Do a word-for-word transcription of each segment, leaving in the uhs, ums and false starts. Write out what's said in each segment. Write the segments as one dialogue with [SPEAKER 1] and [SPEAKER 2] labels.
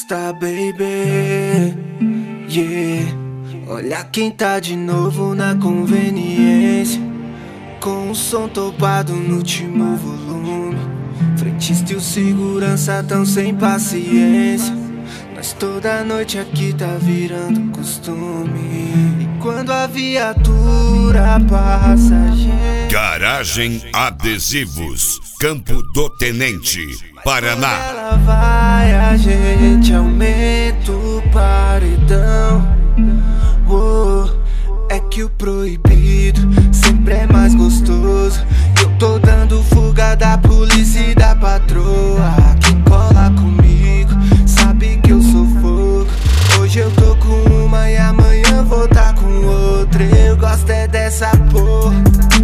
[SPEAKER 1] Youngstar baby, yeah. Olha quem tá de novo na conveniência, com o som topado no último volume. Frentista e o segurança tão sem paciência. Nós toda noite aqui tá virando costume. E quando a viatura passa, gente...
[SPEAKER 2] Garagem Adesivos, Campo do Tenente, Paraná.
[SPEAKER 1] Quando ela vai, a gente aumenta o paredão. Oh, é que o proibido sempre é mais gostoso. Eu tô dando fuga da polícia e da patroa. Quem cola comigo sabe que eu sou fogo. Hoje eu tô com uma e amanhã vou tá com outra. Eu gosto é dessa porra.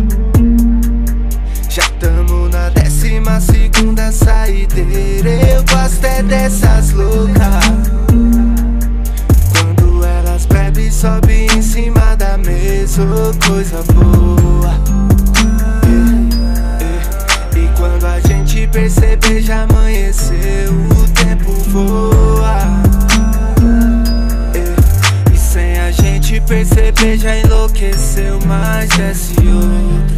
[SPEAKER 1] Já tamo na décima segunda saideira. Eu gosto é dessas loucas. Quando elas bebem, sobe em cima da mesa, oh, coisa boa. É, é. E quando a gente perceber já amanheceu, o tempo voa. É, e sem a gente perceber já enlouqueceu, mas desce outra.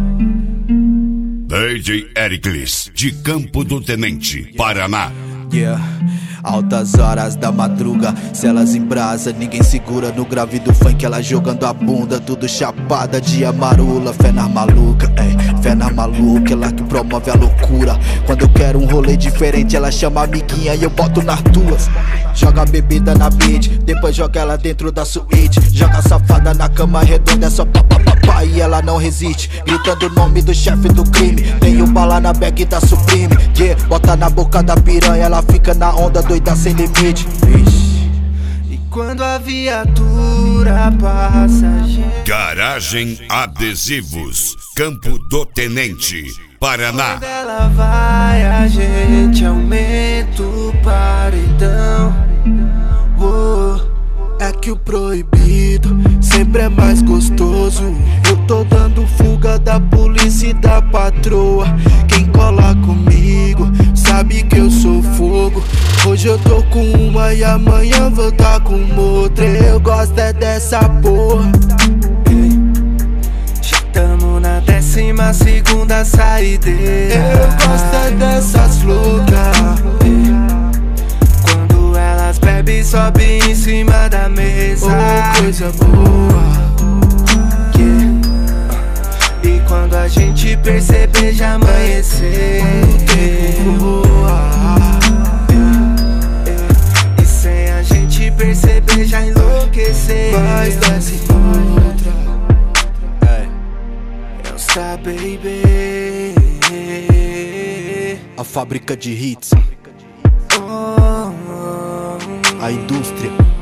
[SPEAKER 2] D J Ericles, de Campo do Tenente, Paraná.
[SPEAKER 3] Yeah. Altas horas da madruga, se elas em brasa, ninguém segura. No grave do funk, ela jogando a bunda, tudo chapada de amarula. Fé na maluca, é, fé na maluca, ela que promove a loucura. Quando eu quero um rolê diferente, ela chama a amiguinha e eu boto nas duas. Joga a bebida na beat, depois joga ela dentro da suíte. Joga a safada na cama redonda, é só papapá e ela não resiste. Gritando o nome do chefe do crime, tem um bala na bag da Supreme. Yeah, bota na boca da piranha, ela fica na onda doida sem limite. Ixi.
[SPEAKER 1] E quando a viatura passa, gente...
[SPEAKER 2] Garagem Adesivos, Campo do Tenente, Paraná.
[SPEAKER 1] Quando ela vai, a gente aumenta o paredão. Oh, é que o proibido sempre é mais gostoso. Eu tô dando fuga da polícia e da patroa. Quem cola comigo sabe que eu sou fogo. Hoje eu tô com uma e amanhã vou tá com outra. Eu gosto é dessa porra. Já tamo na décima segunda saideira. Eu gosto é dessas loucas. Quando elas bebem, sobe em cima da mesa, oh, coisa boa. Yeah. E quando a gente perceber já amanheceu, o tempo voa. E sem a gente perceber já enlouqueceu, mas desce outra. Youngstar baby,
[SPEAKER 3] A fábrica de hits,
[SPEAKER 1] oh, oh,
[SPEAKER 3] a indústria.